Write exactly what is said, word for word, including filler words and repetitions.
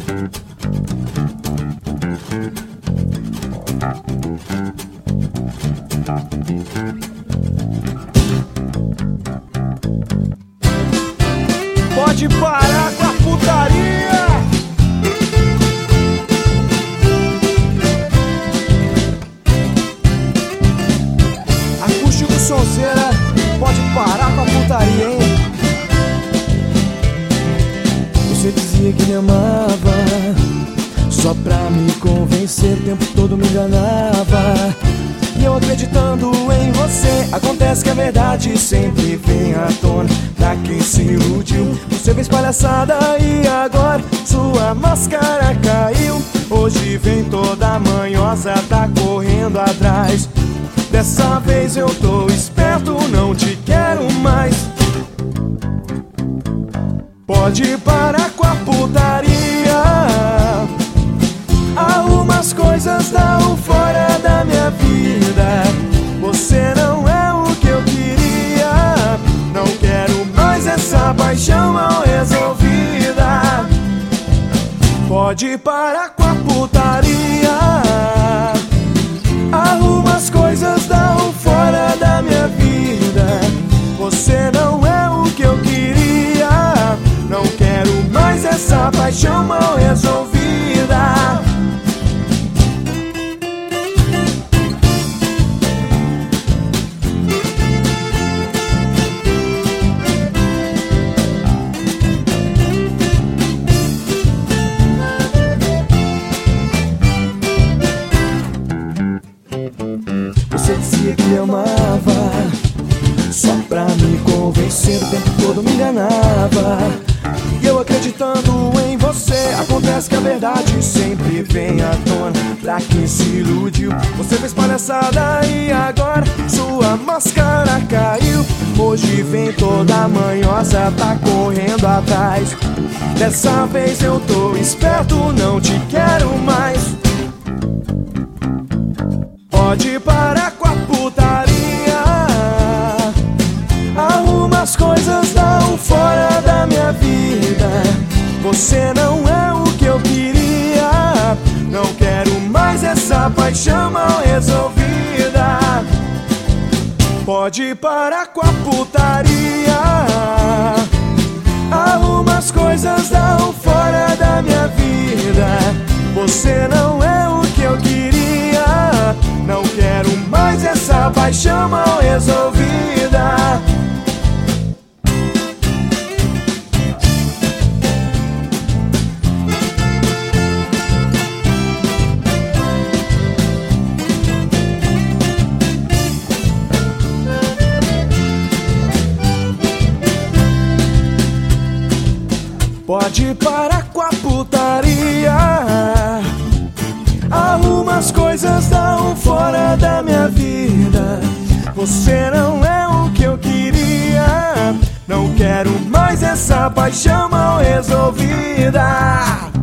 Pode parar com a putaria. Acústico Sonzeira, pode parar com a putaria, hein? Você dizia que me amava só pra me convencer, o tempo todo me enganava. E eu acreditando em você, acontece que a verdade sempre vem à tona pra quem se iludiu. Você fez palhaçada e agora sua máscara caiu. Hoje vem toda manhosa, tá correndo atrás. Dessa vez eu tô esperto, não te quero mais. Pode parar com a putaria. Arruma as coisas, dá um fora da minha vida. Você não é o que eu queria. Não quero mais essa paixão mal resolvida. Pode parar com a putaria. Arruma as coisas, dá um fora da minha vida. Você não é o que eu queria. Não quero mais essa paixão mal resolvida. Você dizia que me amava só pra me convencer, o tempo todo me enganava. E eu acreditando em você, acontece que a verdade sempre vem à tona pra quem se iludiu. Você fez palhaçada e agora sua máscara caiu. Hoje vem toda manhosa, tá correndo atrás. Dessa vez eu tô esperto, não te quero mais. Pode parar com a putaria. Arruma as coisas, dá um fora da minha vida. Você não é o que eu queria. Não quero mais essa paixão mal resolvida. Pode parar com a putaria. Arruma as coisas, dá um fora da minha vida. Você não é o que eu queria. Não quero mais essa paixão mal resolvida. Pode parar com a putaria. Arruma as coisas, dá um fora da minha vida. Você não é o que eu queria. Não quero mais essa paixão mal resolvida.